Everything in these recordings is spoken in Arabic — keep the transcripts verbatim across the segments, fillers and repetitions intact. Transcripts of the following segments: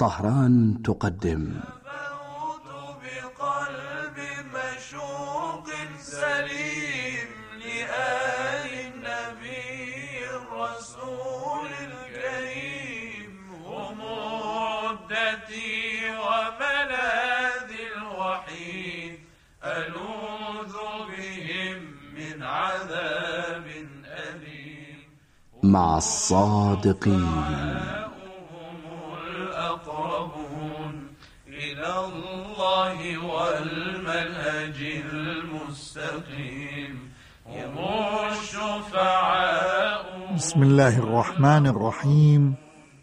طهران تقدم بقلب مشوق سليم لآل النبي الرسول الكريم، هم عدتي وملاذي الوحيد، ألوذ بهم من عذاب أليم. مع الصادقين إلى الله والمنهج المستقيم، هم الشفعاء. بسم الله الرحمن الرحيم.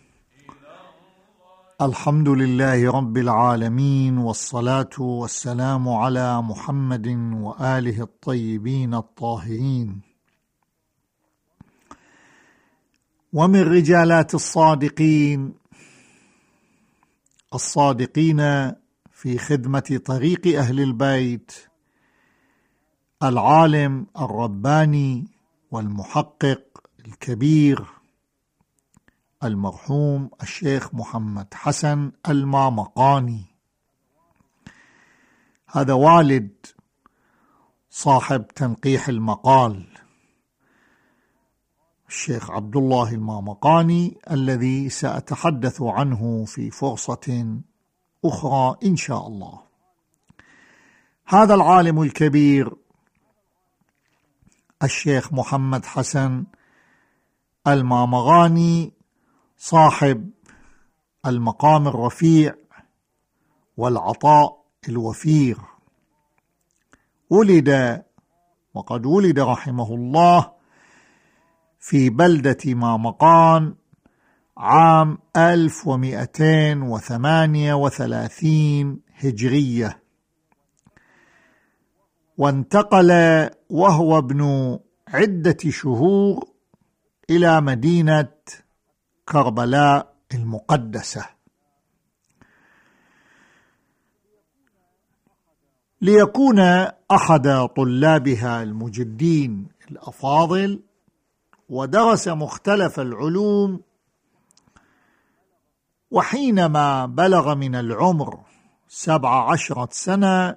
الحمد لله رب العالمين، والصلاة والسلام على محمد وآله الطيبين الطاهرين. ومن رجالات الصادقين الصادقين في خدمة طريق أهل البيت العالم الرباني والمحقق الكبير المرحوم الشيخ محمد حسن المامقاني. هذا والد صاحب تنقيح المقال الشيخ عبد الله المامقاني، الذي سأتحدث عنه في فرصة أخرى إن شاء الله. هذا العالم الكبير الشيخ محمد حسن المامقاني صاحب المقام الرفيع والعطاء الوفير، ولد وقد ولد رحمه الله في بلدة مامقان عام ألف ومئتين وثمانية وثلاثين هجرية، وانتقل وهو ابن عدة شهور إلى مدينة كربلاء المقدسة ليكون أحد طلابها المجدين الأفاضل، ودرس مختلف العلوم. وحينما بلغ من العمر سبع عشرة سنة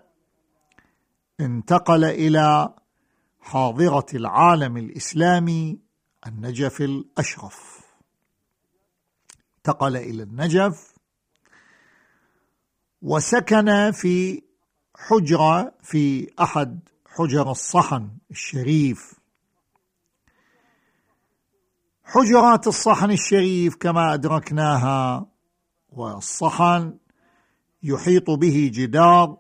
انتقل إلى حاضرة العالم الإسلامي النجف الأشرف. انتقل إلى النجف وسكن في حجرة في أحد حجر الصحن الشريف. حجرات الصحن الشريف كما أدركناها، والصحن يحيط به جدار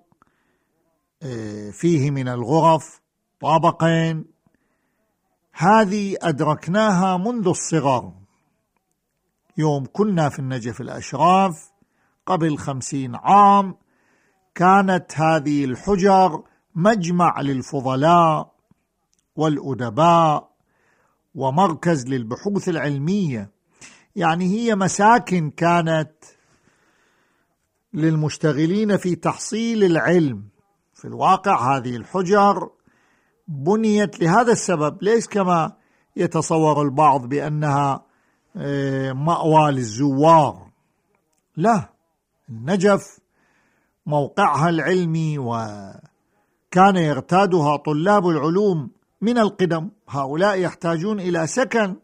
فيه من الغرف طابقين. هذه أدركناها منذ الصغر، يوم كنا في النجف الأشراف قبل خمسين عام. كانت هذه الحجر مجمع للفضلاء والأدباء ومركز للبحوث العلمية، يعني هي مساكن كانت للمشتغلين في تحصيل العلم. في الواقع هذه الحجر بنيت لهذا السبب، ليس كما يتصور البعض بأنها مأوى للزوار. لا، النجف موقعها العلمي وكان يرتادها طلاب العلوم من القدم. هؤلاء يحتاجون إلى سكن،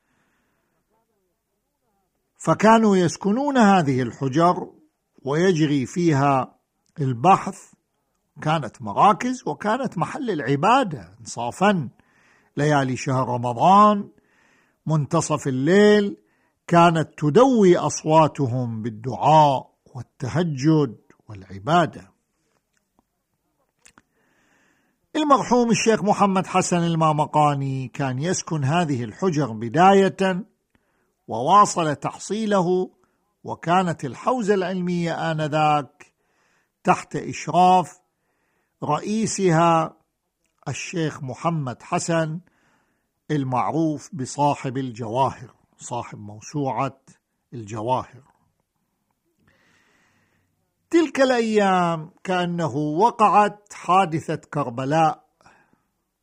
فكانوا يسكنون هذه الحجر ويجري فيها البحث. كانت مراكز وكانت محل العبادة انصافا. ليالي شهر رمضان منتصف الليل كانت تدوي أصواتهم بالدعاء والتهجد والعبادة. المرحوم الشيخ محمد حسن المامقاني كان يسكن هذه الحجر بداية، وواصل تحصيله، وكانت الحوزة العلمية آنذاك تحت إشراف رئيسها الشيخ محمد حسن المعروف بصاحب الجواهر، صاحب موسوعة الجواهر. تلك الأيام كأنه وقعت حادثة كربلاء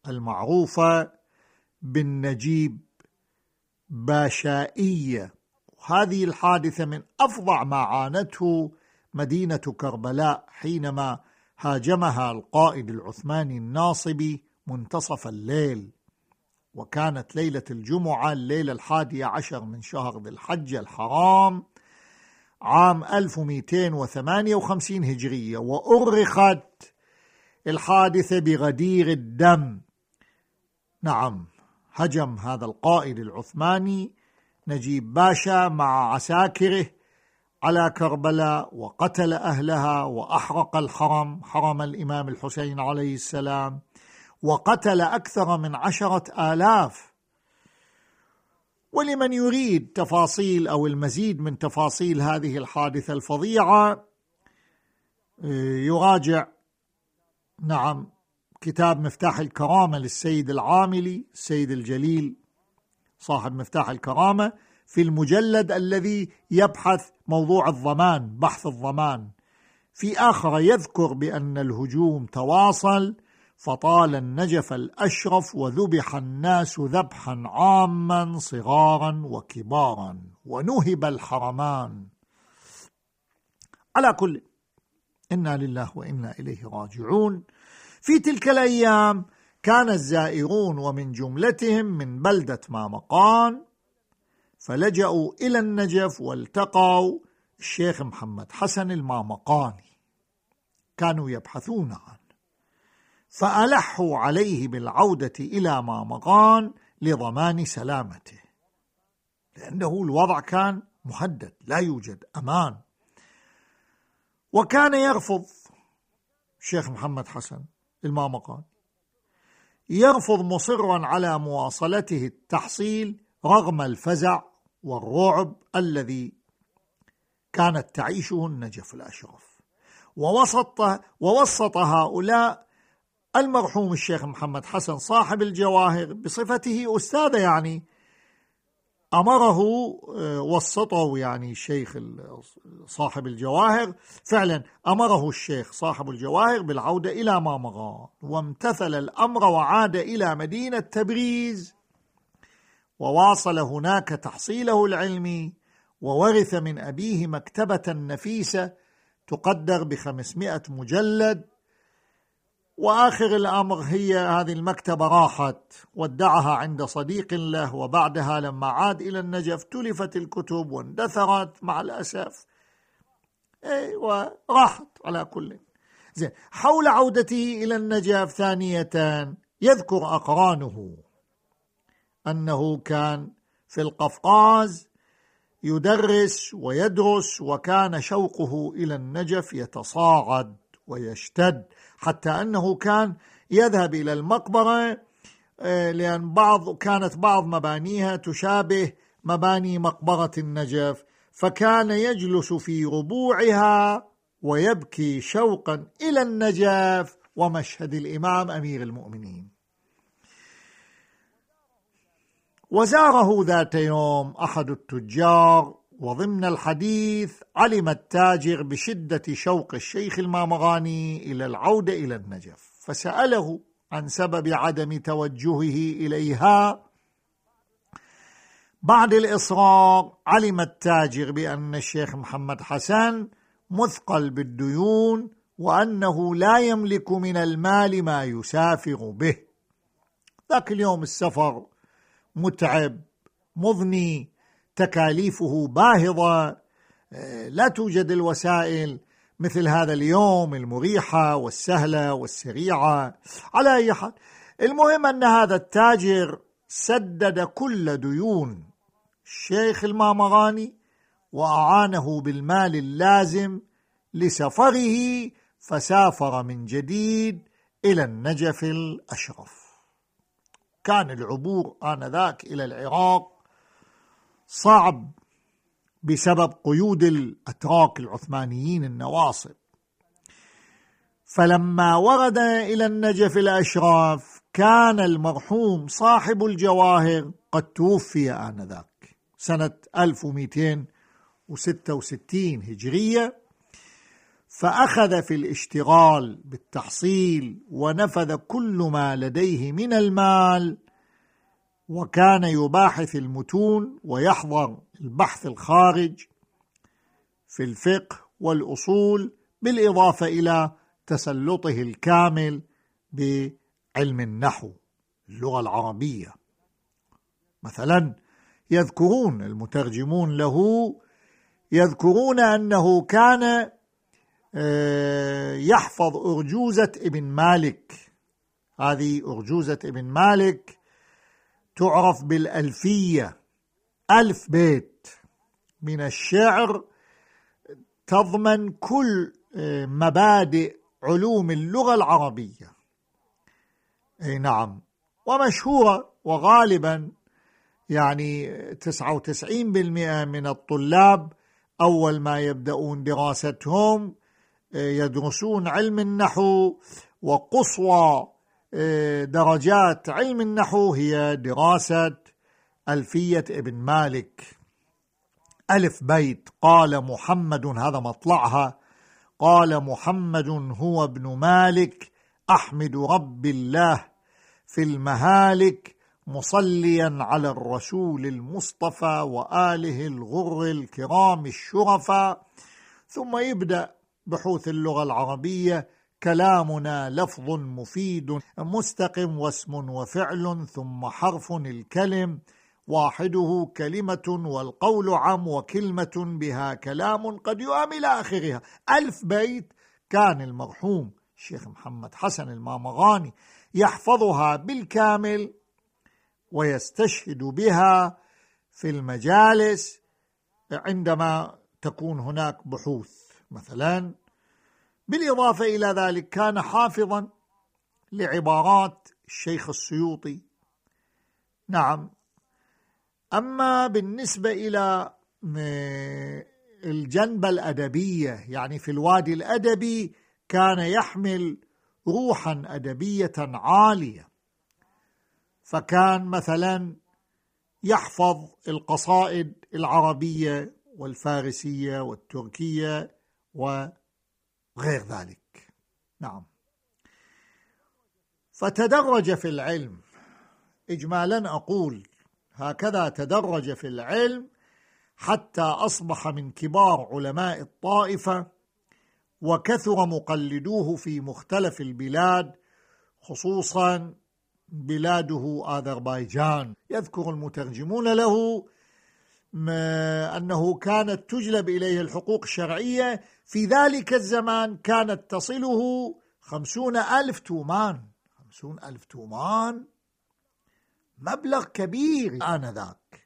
المعروفة بالنجيب باشائية، هذه الحادثة من أفظع ما عانته مدينة كربلاء حينما هاجمها القائد العثماني الناصبي منتصف الليل، وكانت ليلة الجمعة الليلة الحادية عشر من شهر ذي الحجة الحرام عام ألف ومئتين وثمانية وخمسين هجرية، وأرخت الحادثة بغدير الدم. نعم، هجم هذا القائد العثماني نجيب باشا مع عساكره على كربلاء وقتل أهلها وأحرق الحرم، حرم الإمام الحسين عليه السلام، وقتل أكثر من عشرة آلاف. ولمن يريد تفاصيل أو المزيد من تفاصيل هذه الحادثة الفظيعة يراجع نعم كتاب مفتاح الكرامة للسيد العاملي، السيد الجليل صاحب مفتاح الكرامة، في المجلد الذي يبحث موضوع الضمان، بحث الضمان. في آخر يذكر بأن الهجوم تواصل فطال النجف الأشرف وذبح الناس ذبحا عاما صغارا وكبارا ونهب الحرمان. على كل، إنا لله وإنا إليه راجعون. في تلك الأيام كان الزائرون ومن جملتهم من بلدة مامقان، فلجأوا إلى النجف والتقوا الشيخ محمد حسن المامقاني، كانوا يبحثون عنه، فألحوا عليه بالعودة إلى مامقان لضمان سلامته، لأنه الوضع كان مهدد، لا يوجد أمان. وكان يرفض الشيخ محمد حسن المامقاني، يرفض مصرا على مواصلته التحصيل رغم الفزع والرعب الذي كانت تعيشه النجف الأشرف. ووسط, ووسط هؤلاء المرحوم الشيخ محمد حسن صاحب الجواهر بصفته أستاذ، يعني أمره وسطه، يعني الشيخ صاحب الجواهر فعلا أمره الشيخ صاحب الجواهر بالعودة إلى مامقان، وامتثل الأمر وعاد إلى مدينة تبريز، وواصل هناك تحصيله العلمي، وورث من أبيه مكتبة نفيسة تقدر بخمسمائة مجلد. وآخر الأمر هي هذه المكتبة راحت ودعها عند صديق له، وبعدها لما عاد إلى النجف تلفت الكتب واندثرت مع الأسف، أي وراحت. على كل زين، حول عودته إلى النجف ثانية يذكر أقرانه أنه كان في القفقاز يدرس ويدرس، وكان شوقه إلى النجف يتصاعد ويشتد، حتى أنه كان يذهب إلى المقبرة لأن بعض كانت بعض مبانيها تشابه مباني مقبرة النجف، فكان يجلس في ربوعها ويبكي شوقا إلى النجف ومشهد الإمام أمير المؤمنين. وزاره ذات يوم أحد التجار، وضمن الحديث علم التاجر بشدة شوق الشيخ المامقاني إلى العودة إلى النجف، فسأله عن سبب عدم توجهه إليها. بعد الإصرار علم التاجر بأن الشيخ محمد حسن مثقل بالديون، وأنه لا يملك من المال ما يسافر به. ذاك اليوم السفر متعب مضني، تكاليفه باهظة، لا توجد الوسائل مثل هذا اليوم المريحة والسهلة والسريعة. على أي حال، المهم أن هذا التاجر سدد كل ديون الشيخ المامقاني وأعانه بالمال اللازم لسفره، فسافر من جديد إلى النجف الأشرف. كان العبور آنذاك إلى العراق صعب بسبب قيود الأتراك العثمانيين النواصب، فلما ورد إلى النجف الأشرف كان المرحوم صاحب الجواهر قد توفي آنذاك سنة ألف ومئتين وستة وستين هجرية، فأخذ في الاشتغال بالتحصيل ونفذ كل ما لديه من المال، وكان يباحث المتون ويحضر البحث الخارج في الفقه والأصول، بالإضافة إلى تسلطه الكامل بعلم النحو اللغة العربية. مثلا يذكرون المترجمون له يذكرون أنه كان يحفظ أرجوزة ابن مالك. هذه أرجوزة ابن مالك تعرف بالألفية، ألف بيت من الشعر تضمن كل مبادئ علوم اللغة العربية. أي نعم، ومشهورة، وغالبا يعني تسعة وتسعين بالمئة من الطلاب أول ما يبدأون دراستهم يدرسون علم النحو، وقصوى درجات علم النحو هي دراسة ألفية ابن مالك. ألف بيت. قال محمد، هذا مطلعها، قال محمد هو ابن مالك أحمد رب الله في المهالك مصليا على الرسول المصطفى وآله الغر الكرام الشرفاء. ثم يبدأ بحوث اللغة العربية: كلامنا لفظ مفيد مستقم واسم وفعل ثم حرف الكلم واحده كلمة والقول عم وكلمة بها كلام قد يؤم إلى آخرها. ألف بيت كان المرحوم الشيخ محمد حسن المامغاني يحفظها بالكامل ويستشهد بها في المجالس عندما تكون هناك بحوث مثلا. بالإضافة إلى ذلك كان حافظا لعبارات الشيخ السيوطي. نعم. أما بالنسبة إلى الجنبة الأدبية، يعني في الوادي الأدبي، كان يحمل روحا أدبية عالية، فكان مثلا يحفظ القصائد العربية والفارسية والتركية وغير ذلك. نعم. فتدرج في العلم، إجمالا أقول هكذا تدرج في العلم حتى أصبح من كبار علماء الطائفة، وكثر مقلدوه في مختلف البلاد، خصوصا بلاده آذربيجان. يذكر المترجمون له أنه كانت تجلب إليه الحقوق الشرعية في ذلك الزمان، كانت تصله خمسون ألف تومان. خمسون ألف تومان مبلغ كبير آنذاك،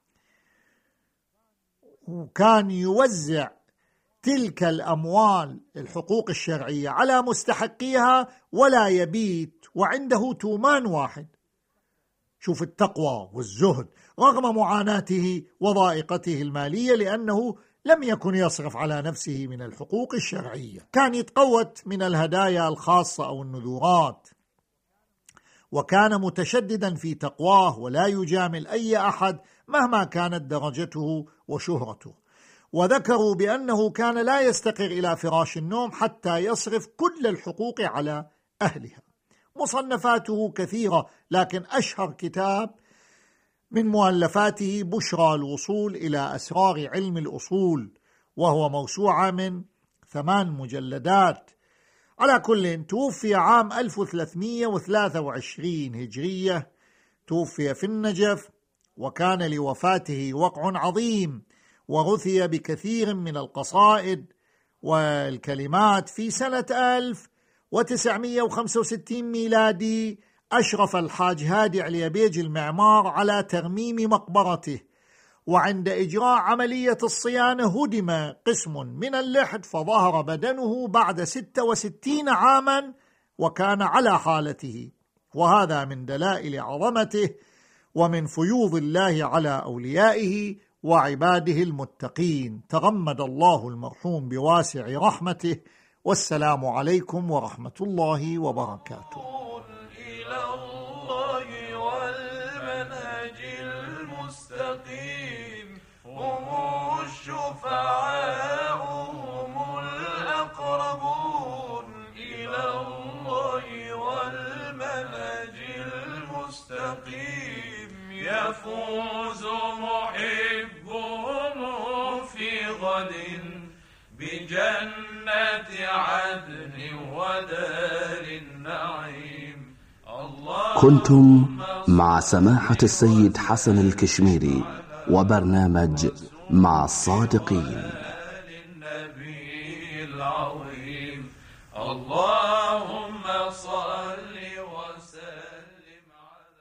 وكان يوزع تلك الأموال الحقوق الشرعية على مستحقيها ولا يبيت وعنده تومان واحد. شوف التقوى والزهد رغم معاناته وضائقته المالية، لأنه لم يكن يصرف على نفسه من الحقوق الشرعية، كان يتقوت من الهدايا الخاصة أو النذورات، وكان متشددا في تقواه ولا يجامل أي أحد مهما كانت درجته وشهرته. وذكروا بأنه كان لا يستقر إلى فراش النوم حتى يصرف كل الحقوق على أهلها. مصنفاته كثيرة، لكن أشهر كتاب من مؤلفاته بشرى الوصول إلى أسرار علم الأصول، وهو موسوعة من ثمان مجلدات. على كل، توفي عام ألف وثلاثمئة وثلاثة وعشرين هجرية، توفي في النجف، وكان لوفاته وقع عظيم، ورثي بكثير من القصائد والكلمات. في سنة ألف وتسعمئة وخمسة وستين ميلادي أشرف الحاج هادي علي بيج المعمار على ترميم مقبرته، وعند إجراء عملية الصيانة هدم قسم من اللحد فظهر بدنه بعد ستة وستين عاما وكان على حالته. وهذا من دلائل عظمته ومن فيوض الله على أوليائه وعباده المتقين. تغمد الله المرحوم بواسع رحمته، والسلام عليكم ورحمة الله وبركاته. إلى الله والمنهج المستقيم، هم الشفعاء هم الأقربون. إلى الله والمنهج المستقيم بجنات عدن ودار النعيم. كنتم مع سماحة السيد حسن الكشميري وبرنامج مع الصادقين. النبي العظيم اللهم صل وسلم